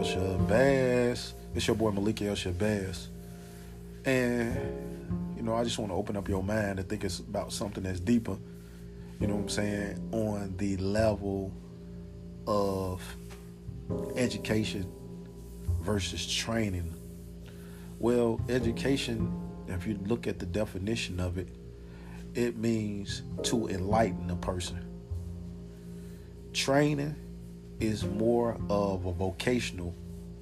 Shabazz. It's your boy Malik El Shabazz. And, I just want to open up your mind to think it's about something that's deeper, you know what I'm saying, on the level of education versus training. Well, education, if you look at the definition of it, it means to enlighten a person. Training is more of a vocational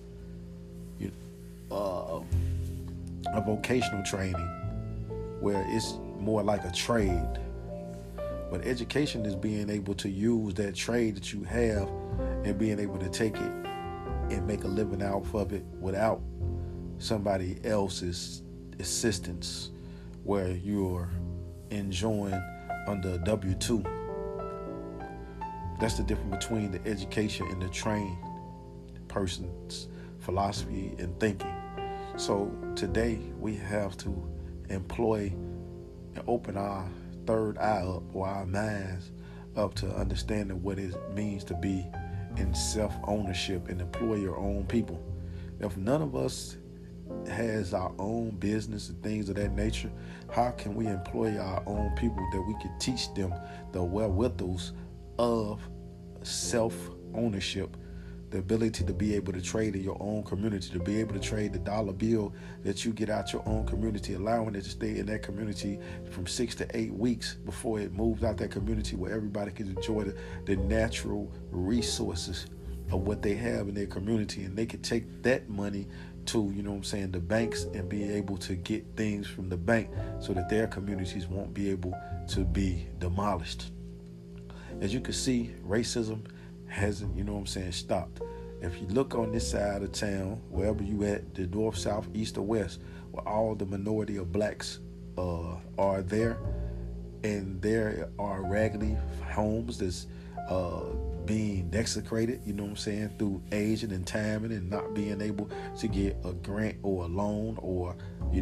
training, where it's more like a trade. But education is being able to use that trade that you have and being able to take it and make a living out of it without somebody else's assistance, where you're enjoying under a W-2. That's the difference between the education and the trained person's philosophy and thinking. So today we have to employ and open our third eye up, or our minds up, to understanding what it means to be in self-ownership and employ your own people. If none of us has our own business and things of that nature, how can we employ our own people that we can teach them the wherewithals of self-ownership, the ability to be able to trade in your own community, to be able to trade the dollar bill that you get out your own community, allowing it to stay in that community from 6 to 8 weeks before it moves out that community, where everybody can enjoy the natural resources of what they have in their community, and they can take that money to, the banks, and be able to get things from the bank so that their communities won't be able to be demolished. As you can see, racism hasn't, stopped. If you look on this side of town, wherever you at, the north, south, east, or west, where all the minority of blacks are there, and there are raggedy homes that's being desecrated, through aging and timing and not being able to get a grant or a loan, or,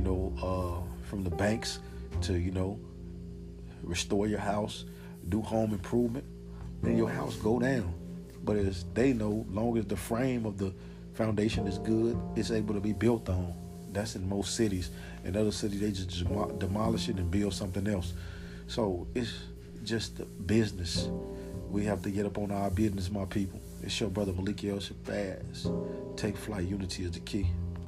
from the banks to, restore your house, do home improvement, then your house go down. But as they know, long as the frame of the foundation is good, it's able to be built on. That's in most cities. In other cities, they just demolish it and build something else. So it's just business. We have to get up on our business, my people. It's your brother Malik El Shabazz. Take flight. Unity is the key.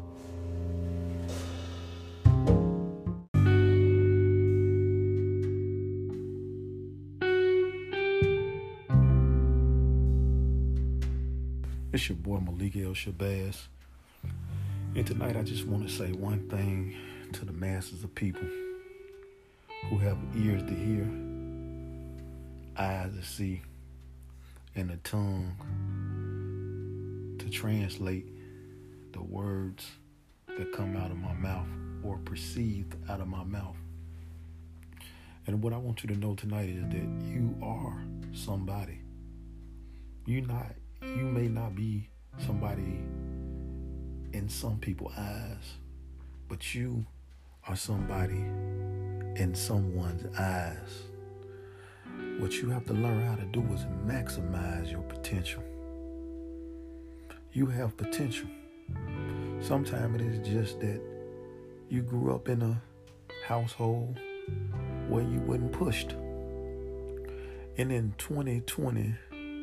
It's your boy Malik El Shabazz. And tonight I just want to say one thing to the masses of people who have ears to hear, eyes to see, and a tongue to translate the words that come out of my mouth or perceived out of my mouth. And what I want you to know tonight is that you are somebody. You may not be somebody in some people's eyes, but you are somebody in someone's eyes. What you have to learn how to do is maximize your potential. You have potential. Sometimes it is just that you grew up in a household where you wasn't pushed. And in 2020,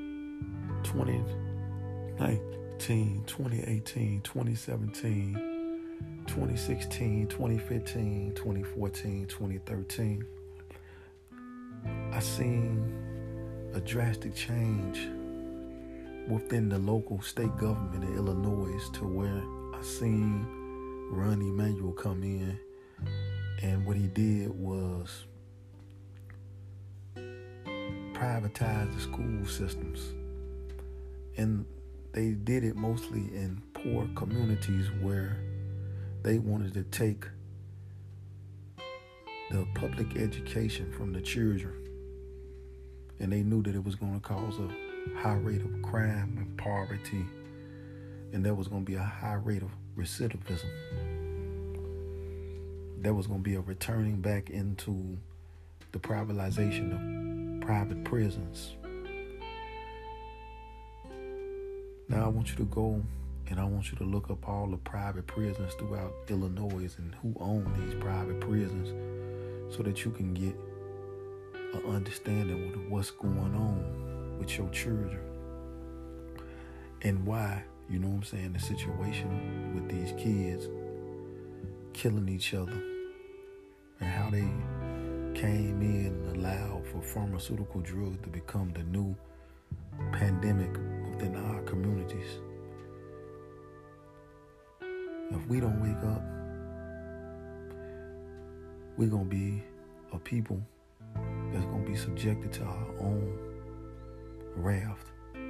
2019, 2018, 2017, 2016, 2015, 2014, 2013, I seen a drastic change within the local state government in Illinois, to where I seen Ron Emanuel come in, and what he did was privatize the school systems. And they did it mostly in poor communities where they wanted to take the public education from the children. And they knew that it was going to cause a high rate of crime and poverty, and there was going to be a high rate of recidivism. There was going to be a returning back into the privatization of private prisons. Now I want you to go And I want you to look up all the private prisons throughout Illinois and who own these private prisons so that you can get an understanding of what's going on with your children and why, you know what I'm saying, the situation with these kids killing each other and how they came in and allowed for pharmaceutical drugs to become the new pandemic within our communities. If we don't wake up, we're going to be a people that's going to be subjected to our own wrath.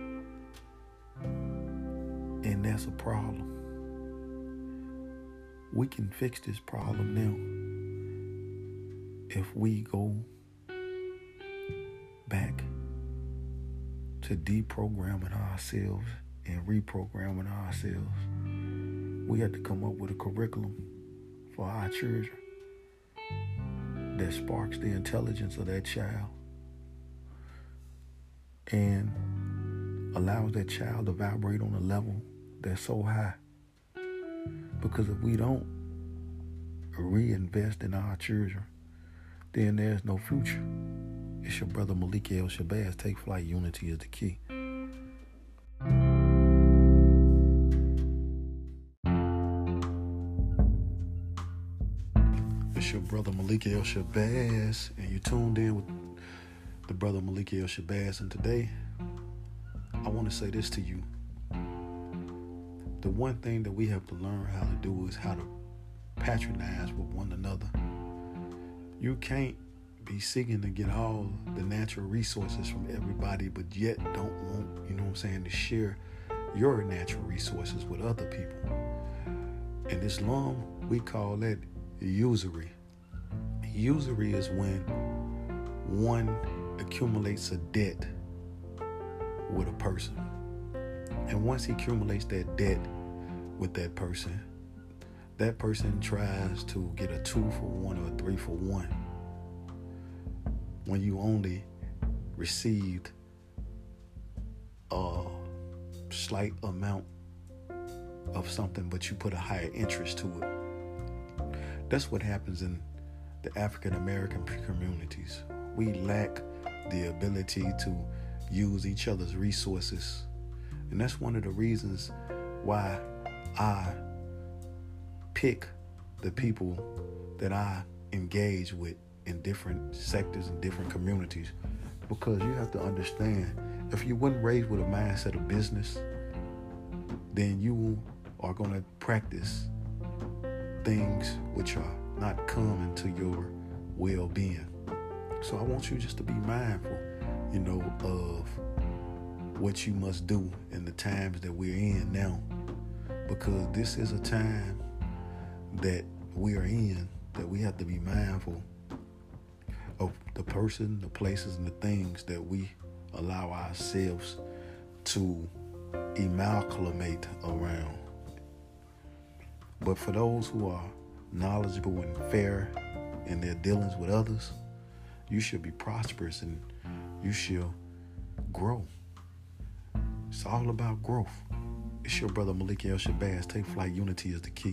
And that's a problem. We can fix this problem now if we go back to deprogramming ourselves and reprogramming ourselves. We have to come up with a curriculum for our children that sparks the intelligence of that child and allows that child to vibrate on a level that's so high. Because if we don't reinvest in our children, then there's no future. It's your brother Malik El Shabazz. Take flight. Unity is the key. It's your brother Malik El Shabazz, and you tuned in with the brother Malik El Shabazz. And today, I want to say this to you. The one thing that we have to learn how to do is how to patronize with one another. You can't be seeking to get all the natural resources from everybody, but yet don't want, you know what I'm saying, to share your natural resources with other people. In Islam, we call that usury. Usury is when one accumulates a debt with a person. And once he accumulates that debt with that person tries to get a 2-for-1 or a 3-for-1 when you only received a slight amount of something, but you put a higher interest to it. That's what happens in the African American communities. We lack the ability to use each other's resources. And that's one of the reasons why I pick the people that I engage with in different sectors and different communities. Because you have to understand, if you weren't raised with a mindset of business, then you are going to practice things which are not common to your well-being. So I want you just to be mindful, of what you must do in the times that we're in now. Because this is a time that we are in that we have to be mindful of the person, the places, and the things that we allow ourselves to amalgamate around. But for those who are knowledgeable and fair in their dealings with others, you should be prosperous and you should grow. It's all about growth. It's your brother Malik El Shabazz. Take flight. Unity is the key.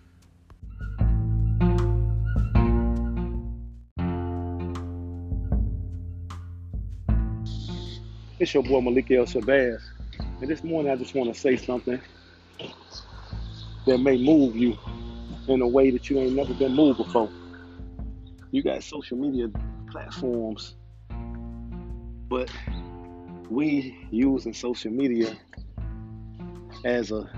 It's your boy Malik El Shabazz. And this morning I just want to say something that may move you in a way that you ain't never been moved before. You got social media platforms, but we using social media as a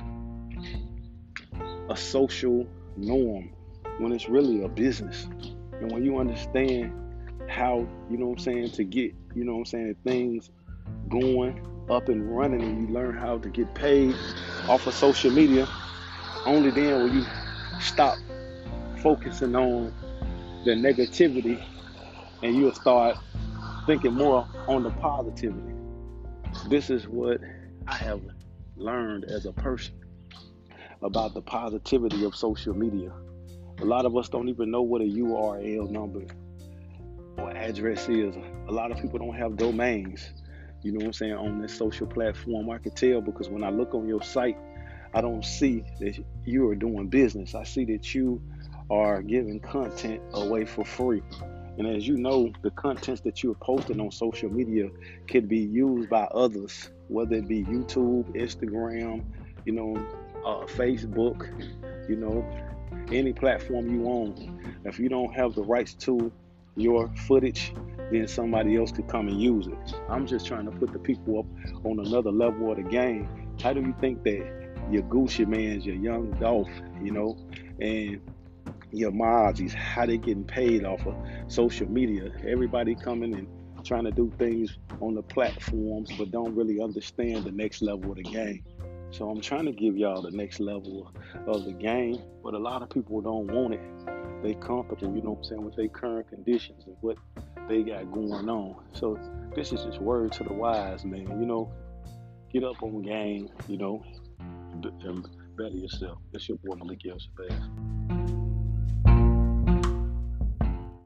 social norm when it's really a business. And when you understand how, to get, things going up and running, and you learn how to get paid off of social media, only then will you stop focusing on the negativity and you'll start thinking more on the positivity. This is what I have learned as a person about the positivity of social media. A lot of us don't even know what a URL number or address is. A lot of people don't have domains, on this social platform. I can tell because when I look on your site, I don't see that you are doing business. I see that you are giving content away for free. And as you know, the contents that you're posting on social media can be used by others, whether it be YouTube, Instagram, you know, Facebook, you know, any platform you own. If you don't have the rights to your footage, then somebody else could come and use it. I'm just trying to put the people up on another level of the game. How do you think that your Gucci Mans, your Young Dolph, you know, and your Mozzies, how they getting paid off of social media? Everybody coming and trying to do things on the platforms, but don't really understand the next level of the game. So I'm trying to give y'all the next level of the game, but a lot of people don't want it. They comfortable, you know what I'm saying, with their current conditions and what they got going on. So this is just word to the wise, man. You know, get up on game, you know, and better yourself. It's your boy Malik Shabazz.